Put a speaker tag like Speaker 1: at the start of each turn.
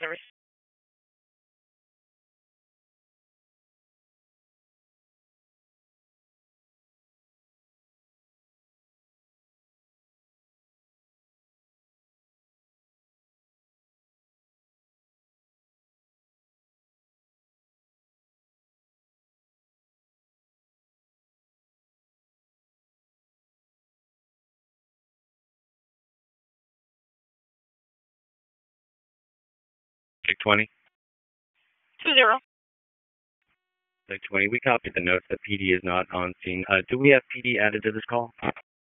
Speaker 1: service.
Speaker 2: Take 20.
Speaker 1: 20.
Speaker 2: Take 20. We copied the notes that PD is not on scene. Do we have PD added to this call?